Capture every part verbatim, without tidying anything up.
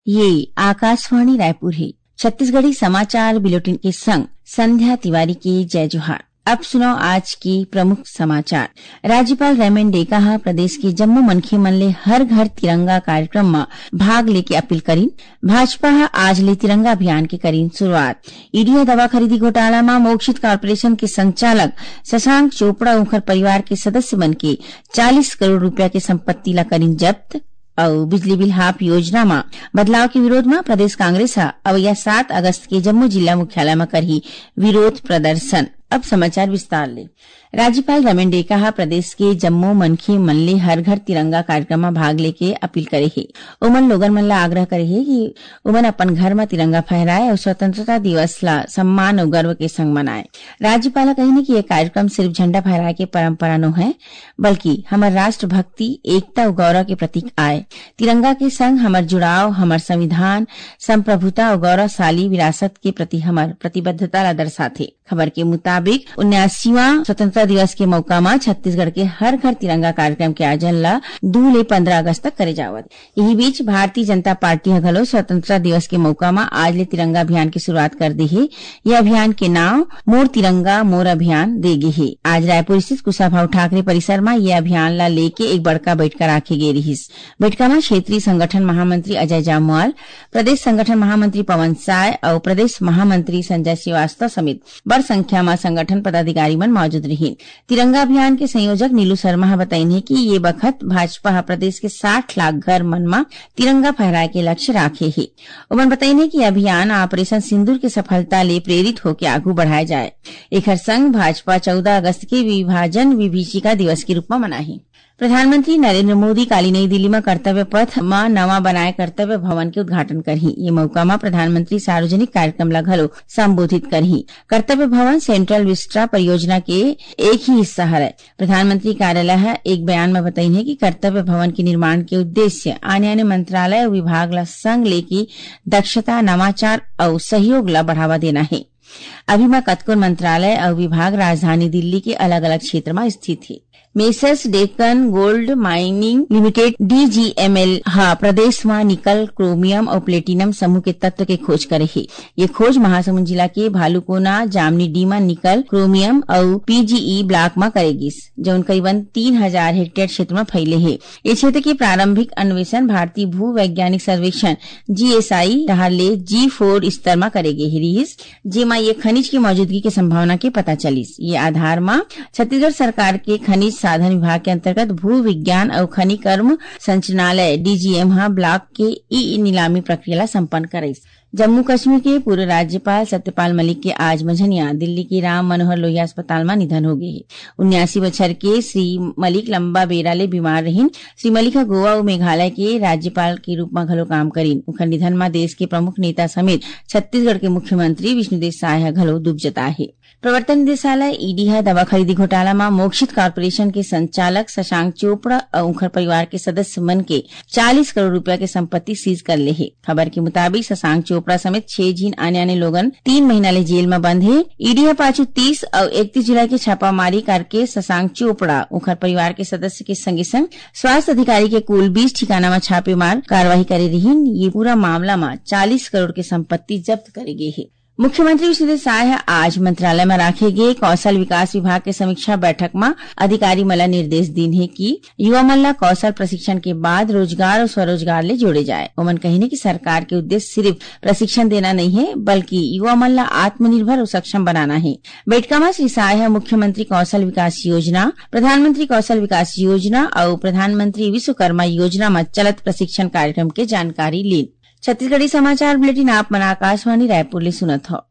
ये आकाशवाणी रायपुर है। छत्तीसगढ़ी समाचार बुलेटिन के संग संध्या तिवारी के जय जोहार। अब सुनो आज की प्रमुख समाचार। राज्यपाल रेमन डेका प्रदेश के जम्मू मनखे मन ले हर घर तिरंगा कार्यक्रम में भाग लेके अपील करीन। भाजपा आज ले तिरंगा अभियान के करीन शुरुआत। ईडिया दवा खरीदी घोटाला में मोक्षित कॉर्पोरेशन के संचालक शशांक चोपड़ा उनकर परिवार के सदस्य मन के चालीस करोड़ रुपया के संपत्ति ला करीन जब्त। और बिजली बिल हाफ योजना में बदलाव के विरोध में प्रदेश कांग्रेस अवैया सात अगस्त के जम्मू जिला मुख्यालय में करही विरोध प्रदर्शन। अब समाचार विस्तार ले। राज्यपाल रमन डेका प्रदेश के जम्मू मनखे मन ले हर घर तिरंगा कार्यक्रम में भाग लेके अपील करे है। उमन लोगन मन ला आग्रह करे है कि उमन अपन घर में तिरंगा फहराए और स्वतंत्रता दिवस ला सम्मान और गर्व के संग मनाए। राज्यपाल कही कि यह कार्यक्रम सिर्फ झंडा फहराए के परंपरा न है, बल्कि हमार राष्ट्र भक्ति, एकता और गौरव के प्रतीक आए। तिरंगा के संग हमार जुड़ाव, हमार संविधान, संप्रभुता और गौरवशाली विरासत के प्रति हमार प्रतिबद्धता ला दर्शाथे। खबर के मुताबिक उन्यासीवां स्वतंत्रता दिवस के मौका में छत्तीसगढ़ के हर घर तिरंगा कार्यक्रम के आयोजन ला दो ले पंद्रह अगस्त तक करे जावत। यही बीच भारतीय जनता पार्टी घलो स्वतंत्रता दिवस के मौका में आज ले तिरंगा अभियान की शुरुआत कर दी है। यह अभियान के नाम मोर तिरंगा मोर अभियान देगे है। आज रायपुर स्थित कुशाभाऊ ठाकरे परिसर में यह अभियान ला लेके एक बड़का बैठका राखे गे रही। बैठका में क्षेत्रीय संगठन महामंत्री अजय जामवाल, प्रदेश संगठन महामंत्री पवन साय और प्रदेश महामंत्री संजय श्रीवास्तव समेत बड़ संख्या में संगठन पदाधिकारी मन मौजूद रही। तिरंगा अभियान के संयोजक नीलू शर्मा बताइन है कि ये बखत भाजपा प्रदेश के साठ लाख घर मन में तिरंगा फहराए के लक्ष्य राखे है। उमन बताइन है कि अभियान ऑपरेशन सिंदूर के सफलता ले प्रेरित होकर आगू बढ़ाए जाए। एकर संग भाजपा चौदह अगस्त के विभाजन विभीषिका दिवस के रूप में मनाही। प्रधानमंत्री नरेंद्र मोदी काली नई दिल्ली में कर्तव्य पथ में नवा बनाए कर्तव्य भवन के उद्घाटन करही। ये मौका में प्रधानमंत्री सार्वजनिक कार्यक्रम ला घलो संबोधित करही। कर्तव्य भवन सेंट्रल विस्टा परियोजना के एक ही हिस्सा है। प्रधानमंत्री कार्यालय एक बयान में बताई है कि कर्तव्य भवन के निर्माण के उद्देश्य आने आने मंत्रालय और विभाग ला संग लेके दक्षता, नवाचार और सहयोग ला बढ़ावा देना है। अभी में कतकोन मंत्रालय और विभाग राजधानी दिल्ली के अलग अलग क्षेत्र में स्थित है। Messrs Deccan gold mining limited DGML हा प्रदेश में निकल, क्रोमियम और प्लेटिनम समूह के तत्व के खोज करे है। ये खोज महासमुंद जिला के भालुकोना, जामनी डीमा निकल, क्रोमियम और पीजीई ब्लॉक में करेगी, जो करीबन तीन हजार हेक्टेयर क्षेत्र में फैले है। इस क्षेत्र के प्रारंभिक अन्वेषण भारतीय भू वैज्ञानिक सर्वेक्षण जीएसआई ले जी फोर स्तर में करेगे रहीस, जेमा ये खनिज की मौजूदगी की संभावना के पता चलीस। ये आधार में छत्तीसगढ़ सरकार के खनिज साधन विभाग के अंतर्गत भू विज्ञान और खनिकर्म संचालनालय डीजीएम हा ब्लॉक के ई नीलामी प्रक्रिया संपन्न करेस। जम्मू कश्मीर के पूर्व राज्यपाल सत्यपाल मलिक के आज मंझनिया दिल्ली के राम मनोहर लोहिया अस्पताल में निधन हो गए। उन्यासी बछर के श्री मलिक लंबा बेरा ले बीमार रहीन। श्री मलिक गोवा और मेघालय के राज्यपाल के रूप में घलो काम करीन। उनका निधन में देश के प्रमुख नेता समेत छत्तीसगढ़ के मुख्यमंत्री विष्णुदेव साय घलो दुख जताए है। प्रवर्तन निदेशालय ईडी दवा खरीदी घोटाला में मोक्षित कॉर्पोरेशन के संचालक शशांक चोपड़ा और उनकर परिवार के सदस्य मन के चालीस करोड़ रुपया के संपत्ति सीज कर ले है। खबर के मुताबिक शशांक चोपड़ा समेत छह जीन आने आने लोगन तीन महीना ले जेल में बंद है। ईडी पाछू तीस और इकतीस जुलाई के छापामारी करके शशांक चोपड़ा उनकर परिवार के सदस्य के संगे संग स्वास्थ्य अधिकारी के कुल बीस ठिकाना में छापेमार कार्रवाई करे रही। ये पूरा मामला में चालीस करोड़ की संपत्ति जब्त करे गई है। मुख्यमंत्री विष्णुदेव साय आज मंत्रालय में राखे गए कौशल विकास विभाग के समीक्षा बैठक में अधिकारी मला निर्देश दीन है कि युवा मन ला कौशल प्रशिक्षण के बाद रोजगार और स्वरोजगार ले जोड़े जाए। उमन कहने की सरकार के उद्देश्य सिर्फ प्रशिक्षण देना नहीं है, बल्कि युवा मन ला आत्मनिर्भर और सक्षम बनाना है। बैठका में श्री साय मुख्यमंत्री कौशल विकास योजना, प्रधानमंत्री कौशल विकास योजना और प्रधानमंत्री विश्वकर्मा योजना में चलत प्रशिक्षण कार्यक्रम के जानकारी ली। छत्तीसगढ़ी समाचार बुलेटिन आप मन आकाशवाणी रायपुर ले सुनत हो।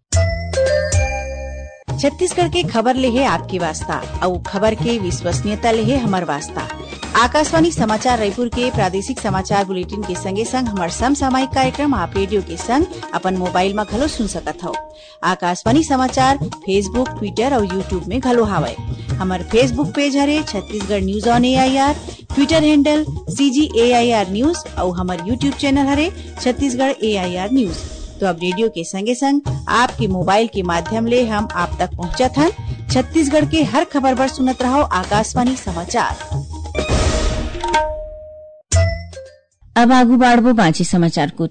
छत्तीसगढ़ के खबर ले है आपकी वास्ता और खबर के विश्वसनीयता ले है हमार वास्ता। आकाशवाणी समाचार रायपुर के प्रादेशिक समाचार बुलेटिन के संगे संग हमार समसामयिक कार्यक्रम आप रेडियो के संग अपन मोबाइल में घलो सुन सकत हो। आकाशवाणी समाचार फेसबुक, ट्विटर और यूट्यूब में घलो हावय। हमार Facebook page Hare Chhattisgarh news on A I R, Twitter handle C G A I R news और हमार यूट्यूब चैनल हरे छत्तीसगढ़ ए आई आर न्यूज। तो अब रेडियो के संगे संग आपके मोबाइल के माध्यम ले हम आप तक पहुंचत हन। छत्तीसगढ़ के हर खबर पर सुनत रहो आकाशवाणी समाचार। अब आगू बाढ़बो बाँचे समाचार कोती।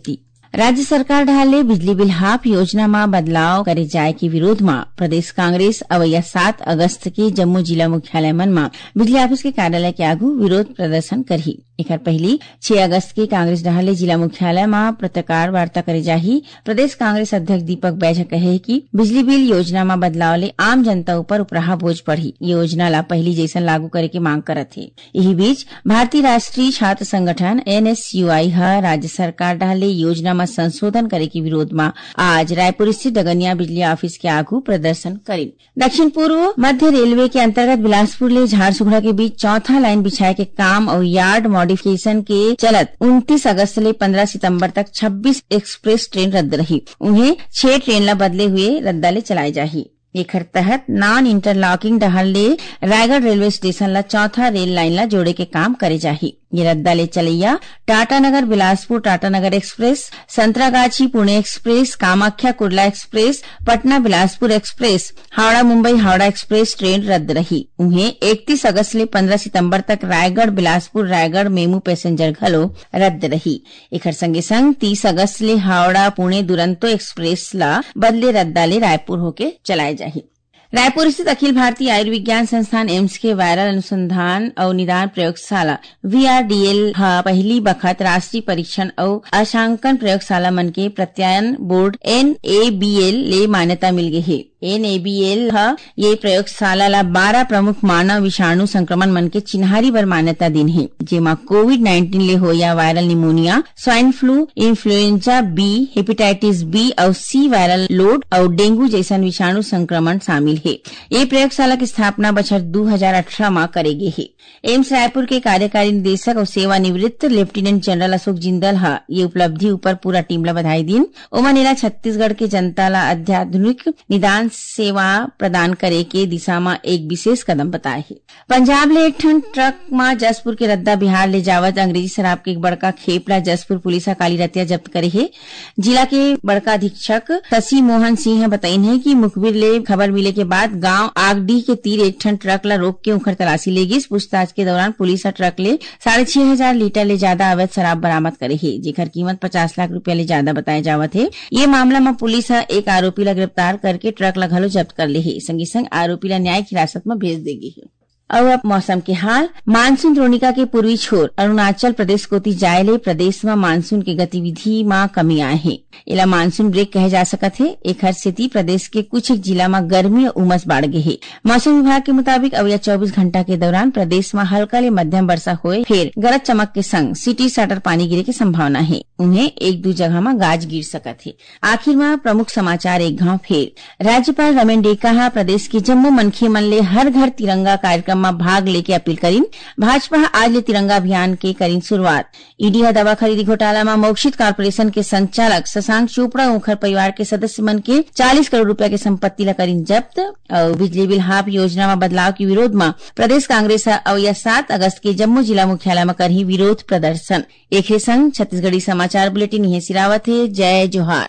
राज्य सरकार ढाले बिजली बिल हाफ योजना में बदलाव करे जाए के विरोध में प्रदेश कांग्रेस अवैया सात अगस्त के जम्मू जिला मुख्यालय मन में बिजली ऑफिस के कार्यालय के आगू विरोध प्रदर्शन करही। एक पहली छह अगस्त के कांग्रेस ढाले जिला मुख्यालय में पत्रकार वार्ता करे जाही। प्रदेश कांग्रेस अध्यक्ष दीपक बैजक कहे कि बिजली बिल योजना में बदलाव ले आम जनता ऊपर उपराहा बोझ पड़ी। योजना ला पहली जैसन लागू करे के मांग करत है। यही बीच भारतीय राष्ट्रीय छात्र संगठन एन एस यू आई राज्य सरकार ढाले योजना में संशोधन करे के विरोध में आज रायपुर स्थित डगनिया बिजली ऑफिस के आगू प्रदर्शन करी। दक्षिण पूर्व मध्य रेलवे के अंतर्गत बिलासपुर ले झारसुगड़ा के बीच चौथा लाइन बिछाए के काम और यार्ड मॉडिफिकेशन के चलत उनतीस अगस्त ले पंद्रह सितंबर तक छब्बीस एक्सप्रेस ट्रेन रद्द रही। उन्हें छह ट्रेन ला बदले हुए रद्दा ले चलाई जाही। एकर तहत नॉन इंटरलॉकिंग डहल ले रायगढ़ रेलवे स्टेशन ला चौथा रेल लाइन ला जोड़े के काम करे जाही। ये रद्दा ले चलैया Tatanagar Bilaspur Tatanagar express, Santragachi Pune express, Kamakhya Kurla express, Patna Bilaspur express, Howrah Mumbai Howrah express train रद्द रही। उन्हें इकतीस अगस्त ले पंद्रह सितंबर तक रायगढ़ बिलासपुर रायगढ़ मेमू पैसेंजर घलो रद्द रही। एकर संगे संग तीस अगस्त ले हावड़ा पुणे दुरंतो एक्सप्रेस ला बदले रद्दा ले रायपुर होके चलाए जाही। रायपुर स्थित अखिल भारतीय आयुर्विज्ञान संस्थान एम्स के वायरल अनुसंधान और निदान प्रयोगशाला वी आर डी एल पहली बखत राष्ट्रीय परीक्षण और अंशांकन प्रयोगशाला मन के प्रत्यायन board N A B L ले मान्यता मिल गई है। एन ए बी एल ये प्रयोगशाला ला बारह प्रमुख मानव विषाणु संक्रमण मन के चिन्हारी बर मान्यता दिन है, जेमा कोविड नाइन्टीन ले हो या viral pneumonia, swine flu, influenza B, hepatitis B और सी वायरल लोड और डेंगू जैसन विषाणु संक्रमण शामिल है। ये प्रयोगशाला की स्थापना बछर दो हजार अठारह में करेगी है। एम्स रायपुर के कार्यकारी निदेशक और सेवानिवृत्त लेफ्टिनेंट जनरल अशोक जिंदल हा ये उपलब्धि ऊपर पूरा टीम ला बधाई दिन। ओमनेला छत्तीसगढ़ के जनता ला अत्याधुनिक निदान सेवा प्रदान करे के दिशा में एक विशेष कदम बताए है। पंजाब ले एक ठन ट्रक में जसपुर के रद्दा बिहार ले जावत अंग्रेजी शराब के एक बड़का खेप ला जसपुर पुलिस काली रतिया जब्त करे है। जिला के बड़का अधीक्षक शशि मोहन सिंह बताइन है कि मुखबिर ले खबर मिले के बाद गांव आगडीह के तीर एक ठन ट्रक ला रोक के उखर तलाशी लेगी। पूछताछ के दौरान पुलिस ट्रक ले साढ़े छह हजार लीटर ले ज्यादा अवैध शराब बरामद करे है, जेकर कीमत पचास लाख रुपया ले ज्यादा बताया जावत है। ये मामला में पुलिस एक आरोपी ला गिरफ्तार करके ट्रक ला घलो जब्त कर ले है। संगे संग आरोपी ला न्यायिक हिरासत में भेज देगी है। और अब मौसम के हाल। मानसून द्रोणिका के पूर्वी छोर अरुणाचल प्रदेश कोती जाए ले प्रदेश में मानसून की गतिविधि में कमी आए है। इला मानसून ब्रेक कहे जा सकत है। एक हर स्थिति प्रदेश के कुछ एक जिला में गर्मी और उमस बढ़ गई है। मौसम विभाग के मुताबिक अगले चौबीस घंटा के दौरान प्रदेश में हल्का ले मध्यम वर्षा होए, फिर गरज चमक के संग सिटी साटर पानी गिरे की संभावना है। उन्हें एक दो जगह में गाज गिर सकत है। आखिर में प्रमुख समाचार एक घाव फेर। राज्यपाल रमेन डेका प्रदेश के जम्मू मनखे मन ले हर घर तिरंगा कार्यक्रम में भाग लेके अपील करीन। भाजपा आज ले तिरंगा अभियान के करीन शुरुआत। ईडी दवा खरीदी घोटाला में मोक्षित कॉर्पोरेशन के संचालक शशांक चोपड़ा उखर परिवार के सदस्य मन के चालीस करोड़ रुपया के संपत्ति ला करीन जब्त। और बिजली बिल हाफ योजना में बदलाव के विरोध में प्रदेश कांग्रेस अवैया सात अगस्त के जम्मू जिला मुख्यालय में करही विरोध प्रदर्शन। एक संग छत्तीसगढ़ी समाचार बुलेटिन यही सिरावत है। जय जोहार।